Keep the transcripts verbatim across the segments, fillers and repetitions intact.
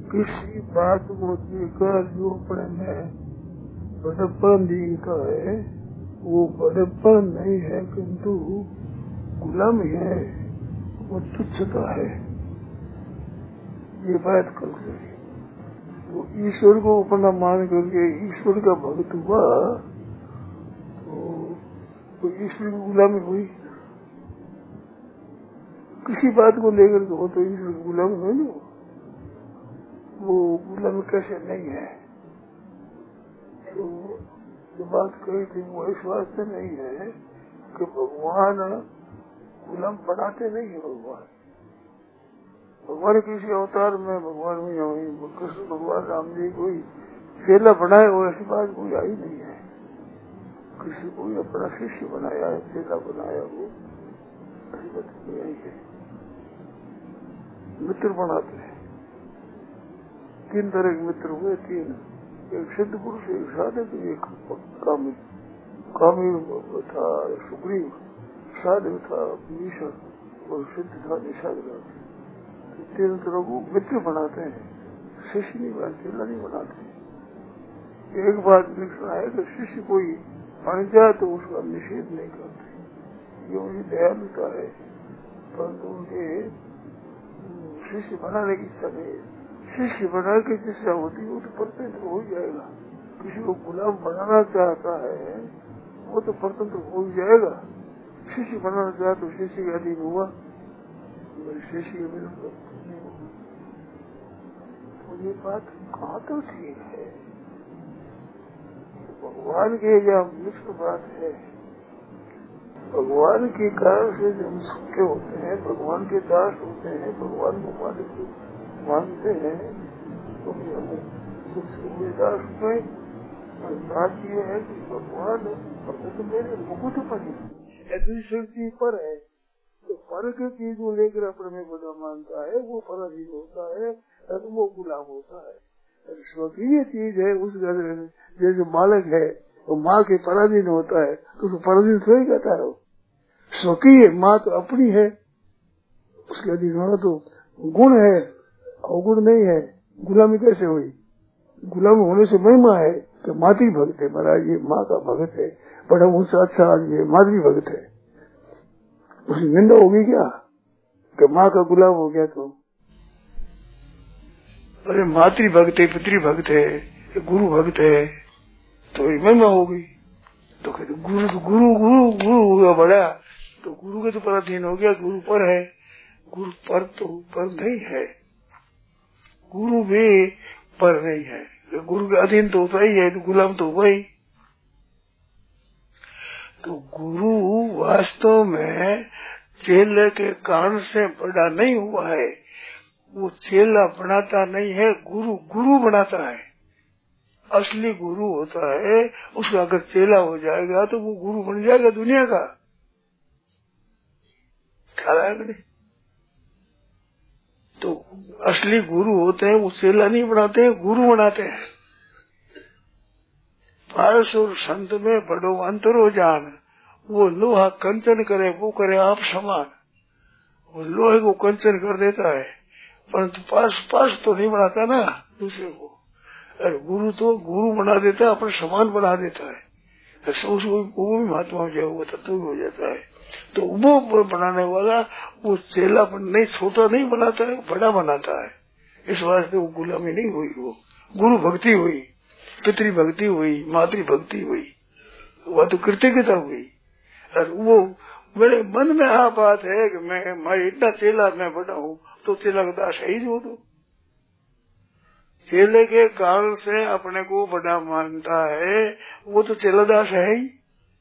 किसी बात को लेकर जो अपने में बड़प्पन दिखता है वो बड़प्पन नहीं है, किंतु गुलामी है, वो तुच्छता है। ये बात कल से तो ईश्वर को अपना मान करके ईश्वर का भक्त हुआ तो ईश्वर की गुलामी हुई। किसी बात को लेकर के हो तो ईश्वर की गुलामी हुई नहीं, वो गुलामी कैसे नहीं है। तो जो बात कही थी वो इस वास्ते नहीं है कि भगवान गुलाम बनाते नहीं है। भगवान भगवान किसी अवतार में भगवान में कृष्ण भगवान राम जी कोई चेला बनाए और ऐसी बात कोई आई नहीं है। किसी को अपना शिष्य बनाया है, चेला बनाया, वो ऐसी बात कोई आई है। मित्र बनाते हैं, तीन तरह के मित्र हुए, तीन, एक सिद्ध पुरुष, एक साधक, एक कामी। कामी था सुग्रीव, साधक था भीषण और सिद्ध था निषाद। तीन तरह को मित्र बनाते हैं, शिष्य नहीं बनाते, चेला नहीं बनाते। एक बात लिखना है कि शिष्य कोई बन जाए तो उसका निषेध नहीं करते, ये उनकी दयालुता है, परंतु उनके शिष्य बनाने की इच्छा नहीं है। शिष्य बना के जिससे होती है वो तो परतंत्र हो जाएगा। किसी को गुलाम बनाना चाहता है वो तो परतंत्र हो जाएगा। शिष्य बनाना चाहता तो शिष्य के अधीन हुआ, मेरे शिष्य के बिना नहीं हुआ। तो ये बात कहाँ तो ठीक है। भगवान के यह मुख्य बात है, भगवान के कारण से हम सुखे होते हैं, भगवान के दास होते हैं, भगवान को मालिक मानते हैं, तो हम सुख दास में बात यह है कि भगवान तो मेरे मुकुट पर है, दूसरी चीज पर है, तो पर की चीज को लेकर अपने में बड़ा मानता है, वो पराधीन होता है, वो गुलाम होता है। स्वकीय चीज है उस घर में, जैसे बालक है वो माँ के पराधीन होता है तो उसको पराधीन थोड़ी कहता है। स्वकीय माँ तो अपनी है, उसके अधीन होना तो गुण है, अवगुण नहीं है। गुलामी कैसे हुई? गुलामी होने से महिमा है कि मातृ भक्त है, महाराज ये माँ का भक्त है, बड़ा ऊंचा अच्छा आदमी है, मातृ भक्त है। उसकी निंदा होगी क्या कि माँ का गुलाम हो गया? तो अरे मातृ भक्त है, पितृ भक्त है, गुरु भक्त है, तो ये महिमा होगी। तो कहते गुरु तो गुरु गुरु गुरु हुआ बड़ा, तो गुरु के तो पराधीन हो गया, गुरु पर है। गुरु पर तो पर नहीं है, गुरु भी पर नहीं है, गुरु के अधीन तो होता ही है, तो गुलाम तो हुआ ही। तो गुरु वास्तव में चेले के कारण से बड़ा नहीं हुआ है, वो चेला बनाता नहीं है, गुरु गुरु बनाता है। असली गुरु होता है, उसका अगर चेला हो जाएगा तो वो गुरु बन जाएगा दुनिया का। ख्याल आएगा नहीं? तो असली गुरु होते हैं, वो चेला नहीं बनाते हैं, गुरु बनाते हैं। पारस और संत में बड़ो अंतर हो जान, वो लोहा कंचन करे वो करे आप समान। वो लोहे को कंचन कर देता है, परंतु पास पास तो नहीं बनाता ना दूसरे को। अरे गुरु तो गुरु बना देता है, अपने समान बना देता है, उसको वो भी महात्मा हो जाए, वो तत्व हो जाता है। तो वो बनाने वाला वो चेला नहीं, छोटा नहीं बनाता है, बड़ा बनाता है। इस वास्ते वो गुलामी नहीं हुई, वो गुरु भक्ति हुई, पितृ भक्ति हुई, मातृ भक्ति हुई, वह तो कृतज्ञता हुई। और वो मेरे मन में आ बात है कि मैं मैं इतना चेला मैं बड़ा हूँ, तो चेला का दास है ही जो। तो चेले के कारण से अपने को बड़ा मानता है, वो तो चेला दास है ही।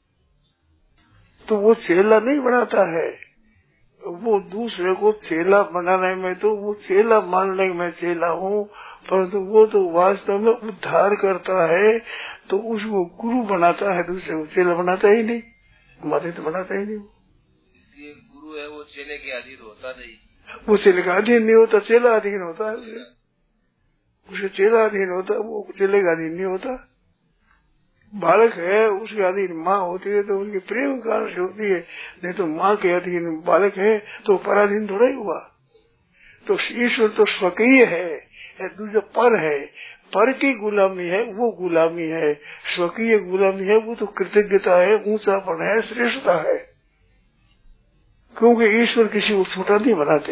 तो वो चेला नहीं बनाता है, वो दूसरे को चेला बनाने में, तो वो चेला मानने में चेला हूँ, परंतु वो तो वास्तव में उद्धार करता है, तो उसको गुरु बनाता है, दूसरे को चेला बनाता ही नहीं, माते तो बनाता ही नहीं। इसलिए गुरु है वो चेले के अधीन होता नहीं, वो चेले का अधीन नहीं होता, चेला अधीन होता है उसे, उसे चेला अधीन होता, वो चेले का अधीन नहीं होता। बालक है उसके अधीन माँ होती है तो उनके प्रेम कारण से होती है, नहीं तो माँ के अधीन बालक है तो पराधीन थोड़ा ही हुआ। तो ईश्वर तो स्वकीय है, दूसरा पर है, पर की गुलामी है वो गुलामी है, स्वकीय गुलामी है वो तो कृतज्ञता है, ऊंचापन है, श्रेष्ठता है। क्योंकि ईश्वर किसी को छोटा नहीं बनाते,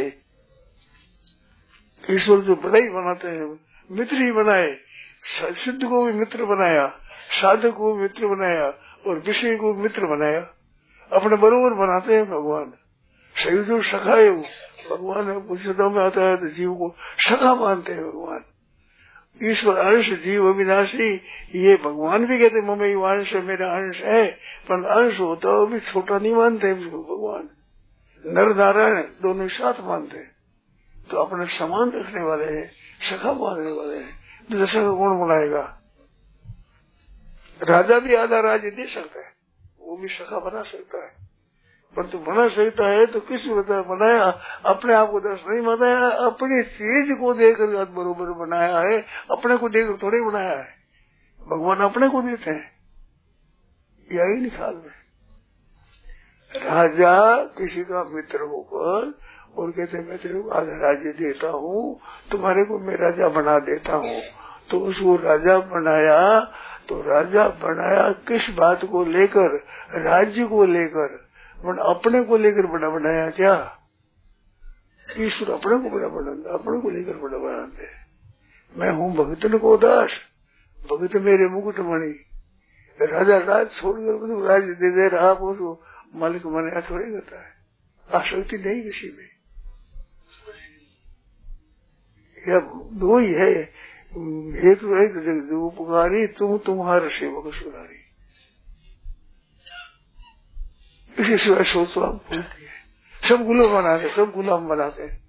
ईश्वर जो बड़ा ही बनाते हैं, मित्र ही बनाए, सिद्ध को भी मित्र बनाया, साधक को भी मित्र बनाया और विषय को भी मित्र बनाया, अपने बरोबर बनाते हैं भगवान। सही जो सखा है भगवान है, पुस्तकों में आता है तो जीव को सखा मानते हैं भगवान। ईश्वर अंश जीव अविनाशी, ये भगवान भी कहते मम्मी अंश मेरा अंश है, पर अंश होता है भी छोटा नहीं मानते उसको भगवान। नर नारायण दोनों साथ मानते हैं, तो अपने समान रखने वाले हैं, सखा मानने वाले हैं। तो सखा कौन बनाएगा? राजा भी आधा राज्य दे सकता है, वो भी सखा बना सकता है, परंतु बना सकता है तो किस वजह बनाया? अपने आप को दर्श नहीं बनाया, अपनी चीज को देकर बरोबर बनाया है, अपने को देकर थोड़ी बनाया है। भगवान अपने को देते हैं, यही नहीं ख्याल में। राजा किसी का मित्र होकर और कहते मैं तेरे को आधा राज्य देता हूँ, तुम्हारे को मैं राजा बना देता हूँ, तो उसको राजा बनाया, तो राजा बनाया किस बात को लेकर? राज्य को लेकर, अपने को लेकर बड़ा बनाया क्या? ईश्वर अपने को बड़ा बनाता, अपने को लेकर बड़ा बनाते। मैं हूँ भगतन को दास, भगत मेरे मुकुट मणि। राजा राज छोड़कर राज्य दे दे रहा, आप उसको मालिक बनाया थोड़ी करता है, आसक्ति नहीं किसी में। या दो ही है, एक तो एक जो उपकारी, तुम तुम्हारा सेवक सुधारी, इसी सिवाय सोच आप भूलती है। सब गुलाम बनाते, सब गुलाम बनाते हैं,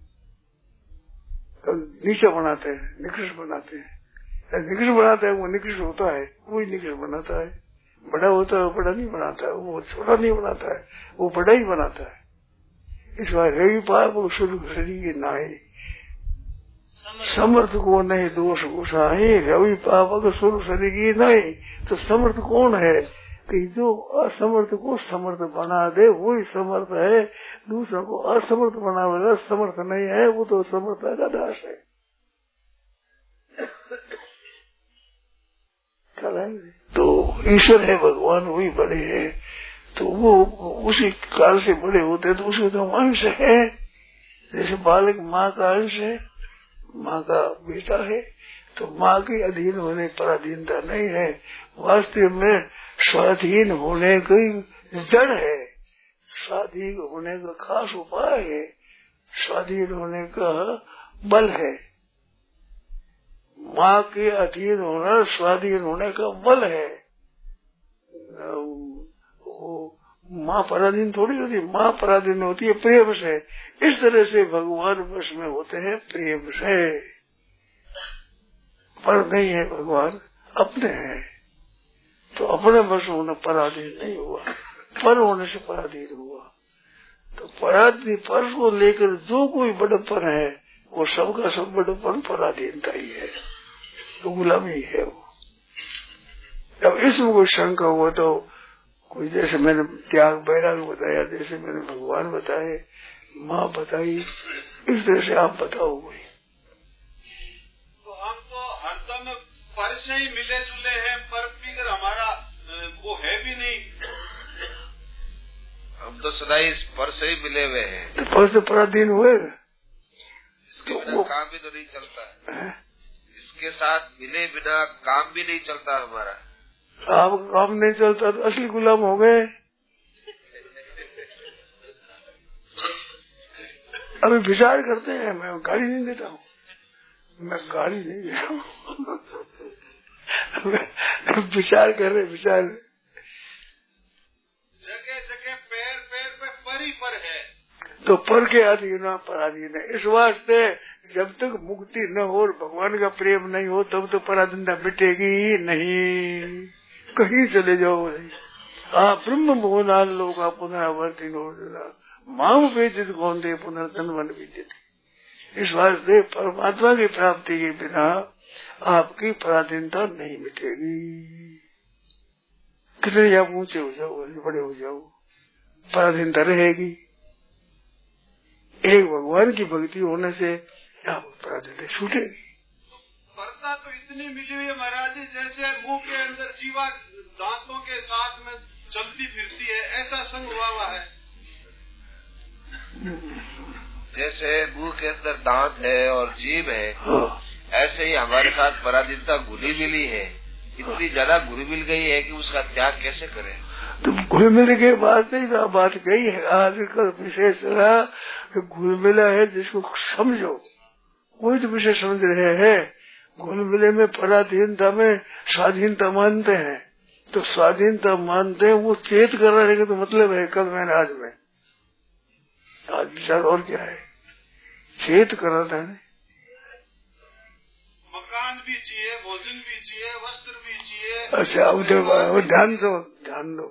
नीचा बनाते हैं, निकृष्ट बनाते हैं। निकृष्ट बनाते हैं वो निकृष्ट होता है, वही निकृष्ट बनाता है। बड़ा होता है वो बड़ा नहीं बनाता है, वो छोटा नहीं बनाता है, वो बड़ा ही बनाता है। इस बार रवि पाप शुरू शरीर नाई, समर्थ को नहीं दोष गुसाई, रवि पाप शुरू शरीर नहीं। तो समर्थ कौन है? कि जो असमर्थ को समर्थ बना दे वही समर्थ है, दूसरों को असमर्थ बनावेगा समर्थ नहीं है, वो तो समर्थ का दास है। तो ईश्वर है भगवान, वही बड़े हैं, तो वो उसी काल से बड़े होते तो उसके तो अंश है। जैसे बालक माँ का अंश है, माँ का बेटा है, तो माँ के अधीन होने पर अधीनता नहीं है, वास्तव में स्वाधीन होने की जड़ है, स्वाधीन होने का खास उपाय है, स्वाधीन होने का बल है। माँ के अधीन होना स्वाधीन होने का बल है। वो माँ पराधीन थोड़ी होती, माँ पराधीन होती है प्रेम से। इस तरह से भगवान वश में होते हैं प्रेम से, पर नहीं है भगवान अपने हैं, तो अपने वश होना पराधीन नहीं हुआ, पर होने से पराधीन हुआ। तो पराधीन पर को लेकर जो कोई बड़प्पन है वो सबका सब बड़प्पन पराधीनता ही है, तो गुलामी है वो। अब इसमें कोई शंका हुआ तो कोई, जैसे मैंने त्याग बैराग बताया, जैसे मैंने भगवान बताए, माँ बताई, इस तरह से आप बताओ कोई। तो हम तो हरदम पर से ही मिले जुले हैं, पर फिकर हमारा वो है भी नहीं। हम तो सदा इस पर से ही मिले हुए हैं, तो पर से पराधीन हुए, इसके तो बिना काम भी तो नहीं चलता है, इसके साथ मिले बिना काम भी नहीं चलता हमारा। आपका काम नहीं चलता तो असली गुलाम हो गए। अभी विचार करते हैं, मैं गाड़ी नहीं देता हूँ, मैं गाड़ी नहीं दे रहा हूँ विचार कर रहे, विचार जगह जगह पैर पैर पे पर ही पर है, तो पर के अधीन पराधीन है। इस वास्ते जब तक मुक्ति न हो और भगवान का प्रेम नहीं हो तब तो पराधीनता मिटेगी ही नहीं, कहीं चले जाओ नहीं। हाँ, ब्रह्म मोहनाल लोग पुनरावर्ती माम वेदित कौन दे पुनर्जन्म विदित। इस वास्ते परमात्मा की प्राप्ति के बिना आपकी पराधीनता नहीं मिटेगी। कितने आप ऊंचे हो जाओ, बड़े हो जाओ, पराधीनता रहेगी। एक भगवान की भक्ति होने से आप पराधीनता छूटेगी। शीतलता तो इतनी मिली हुई है महाराज जी, जैसे मुंह के अंदर जीवा दांतों के साथ में चलती फिरती है, ऐसा संग हुआ हुआ है। जैसे मुंह के अंदर दांत है और जीभ है, ऐसे ही हमारे साथ पराधीनता घुली मिली है, इतनी ज्यादा घुली मिल गई है कि उसका त्याग कैसे करें। तो घुल मिल के बात नहीं, तो बात गई है आजकल विशेष चला कि घुल मिला है जिसको समझो, कोई तो विषय समझ रहे हैं। घुल मिले में पराधीनता में स्वाधीनता मानते हैं, तो स्वाधीनता मानते हैं वो चेत कराने का तो मतलब है कल मैंने आज में आज विचार और क्या है, चेत कराना है। मकान भी चाहिए, भोजन भी चाहिए, वस्त्र भी चाहिए। अच्छा अब देखो, ध्यान दो ध्यान दो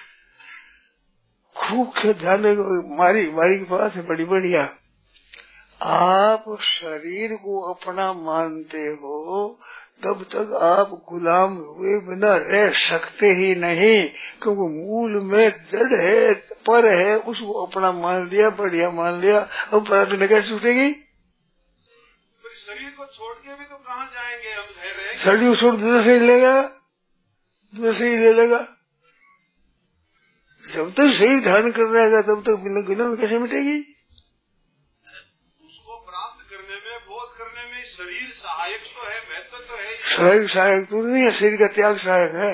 खूब के ध्यान दो। मारी मारी की बात है बड़ी बढ़िया। आप शरीर को अपना मानते हो तब तक आप गुलाम हुए बिना रह सकते ही नहीं, क्योंकि मूल में जड़ है, पर है, उसको अपना मान लिया, बढ़िया मान लिया। अब पराधीनता कैसे छूटेगी? शरीर को छोड़ के भी तो कहाँ जाएंगे हम? रह शरीर को छोड़ दूसरा शरीर लेगा, दूसरा शरीर ले लेगा। जब तक शरीर धारण कर रहेगा तब तक बिना गुलाम कैसे मिटेगी? उसको प्राप्त करने में, बोध करने में शरीर सहायक तो है, महत्व तो है। शरीर सहायक तो नहीं है, शरीर का त्याग सहायक है।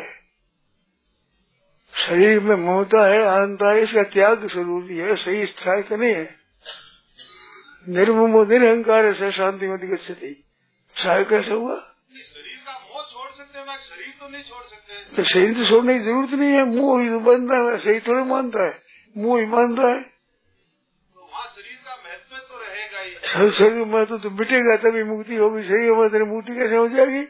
शरीर में ममता है, अहंता है, इसका त्याग जरूरी है, शरीर सहायक नहीं है। निर्ममो निरहंकार से शांति मत गच्छति, सहायक कैसे हुआ? शरीर का मोह छोड़ सकते हैं, शरीर तो नहीं छोड़ सकते। तो शरीर तो छोड़ने की जरूरत नहीं है, मोह ही तो बनता है, शरीर थोड़ा मानता है, मोह ही मानता है। तो वहाँ शरीर का महत्व तो रहेगा ही। शरीर महत्व तो मिटेगा तभी मुक्ति होगी, शरीर में मुक्ति कैसे हो जाएगी?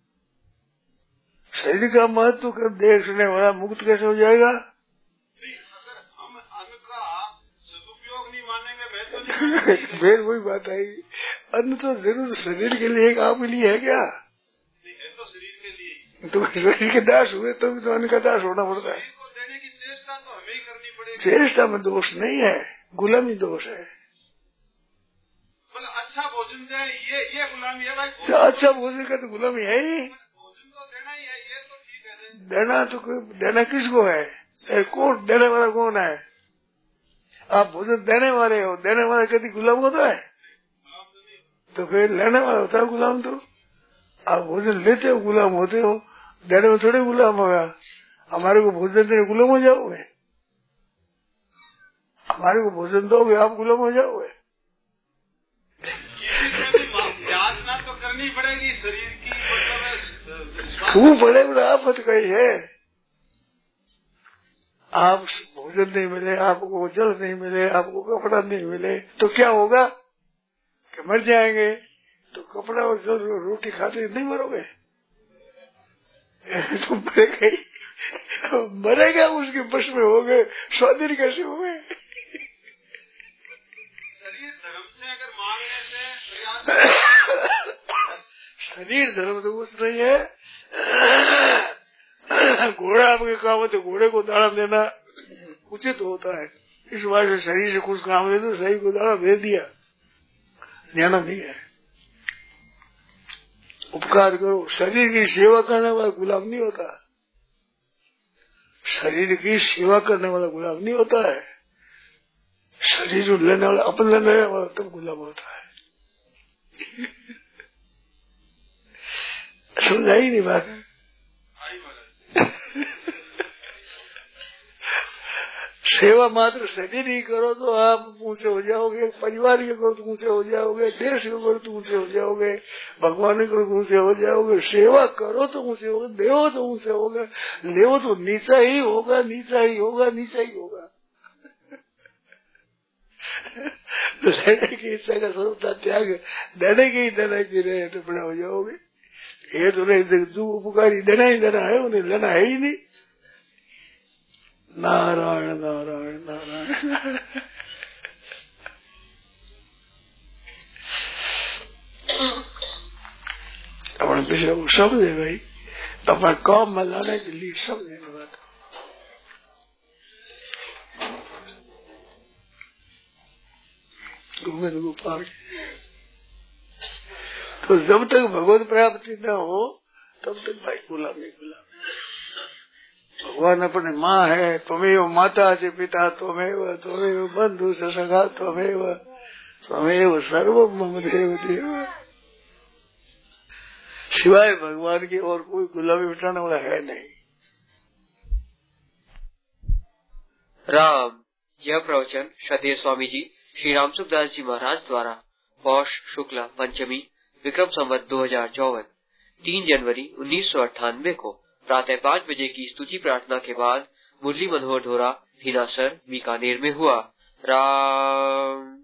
शरीर का महत्व कर देखने वाला मुक्त कैसे हो जाएगा? नहीं, अगर हम अन्न का सदुपयोग नहीं मानेंगे, महत्व नहीं मानेंगे। फिर वही बात आई, अन्न तो जरूर शरीर के लिए एक आपके लिए है क्या? नहीं है तो शरीर के लिए। तो शरीर के दास हुए तो भी तो अन्न का दास होना पड़ता है। शरीर को देने की चेष्टा तो हमें ही करनी पड़ेगी। चेष्टा में दोष नहीं है, गुलामी दोष है। मतलब अच्छा भोजन दे, ये ये गुलामी है भाई। तो अच्छा भोजन का तो गुलामी है ही। भोजन तो देना ही है, ये तो ठीक है। देना तो देना किसको है? कौन देने वाला कौन है? आप भोजन देने वाले हो, देने वाला कभी गुलाम होता है? तो फिर लेने वाला होता है गुलाम। तो आप भोजन लेते हो गुलाम होते हो, देने में थोड़े गुलाम होगा। हमारे को भोजन देने गुलाम हो जाओगे? हमारे को भोजन दोगे आप गुलाम हो जाओगे? याचना तो करनी पड़ेगी शरीर की, मतलब खूब बड़े बड़े आफत कही है। आप भोजन नहीं मिले, आपको जल नहीं मिले, आपको कपड़ा नहीं मिले तो क्या होगा? कि मर जाएंगे। तो कपड़ा और जल रोटी खाते नहीं मरोगे? तो मरेगा ही, मरेगा उसके बस में हो गए, स्वाधीन कैसे हुए? शरीर धर्म से अगर मांगने से शरीर धर्म तो कुछ नहीं है। घोड़ा आपके काम है तो घोड़े को दाना देना उचित होता है, इस बात से शरीर से कुछ काम दे तो शरीर को दाना दे दिया, देना नहीं है। उपकार करो। शरीर की सेवा करने वाला गुलाम नहीं होता, शरीर की सेवा करने वाला गुलाम नहीं होता है। शरीर लेने वाला, अपन लेने वाला तब गुलाम होता है। समझा ही नहीं बात। सेवा मात्र शरीर ही करो तो आप ऊंचे हो जाओगे, परिवार के करो तो ऊंचे हो जाओगे, देश के करो तो ऊंचे हो जाओगे, भगवान के करो तो ऊंचे हो जाओगे। सेवा करो तो ऊंचे होगे, देवो तो ऊंचे होगा, लेवो तो नीचा ही होगा, नीचा ही होगा, नीचा ही होगा। लेने की इच्छा का स्वरूप त्याग, देने की देना की रहे तो बड़ा हो जाओगे। ये तो नहीं, जो उपकारी देना ही देना है, उन्हें लेना है ही नहीं। नारायण नारायण नारायण। अपने विषय को समझे भाई, अपना काम में लाने के लिए समझे बात। गोविंद गोपाल तो जब तक भगवत प्राप्ति न हो तब तक भाई गुलामी गुलामी। भगवान अपने माँ है, त्वमेव माता से पिता त्वमेव, त्वमेव बंधु से सखा त्वमेव, त्वमेव सर्वं मम देव देव। सिवाय भगवान की और कोई गुलामी मिटाने वाला है नहीं। राम। यह प्रवचन श्रद्धेय स्वामी जी श्री राम सुखदास जी महाराज द्वारा पौष शुक्ला पंचमी विक्रम संवत दो हजार चौवन तीन जनवरी उन्नीस सौ अट्ठानवे को प्रातः पाँच बजे की स्तुति प्रार्थना के बाद मुरली मनोहर धोरा भीनासर बीकानेर में हुआ। राम।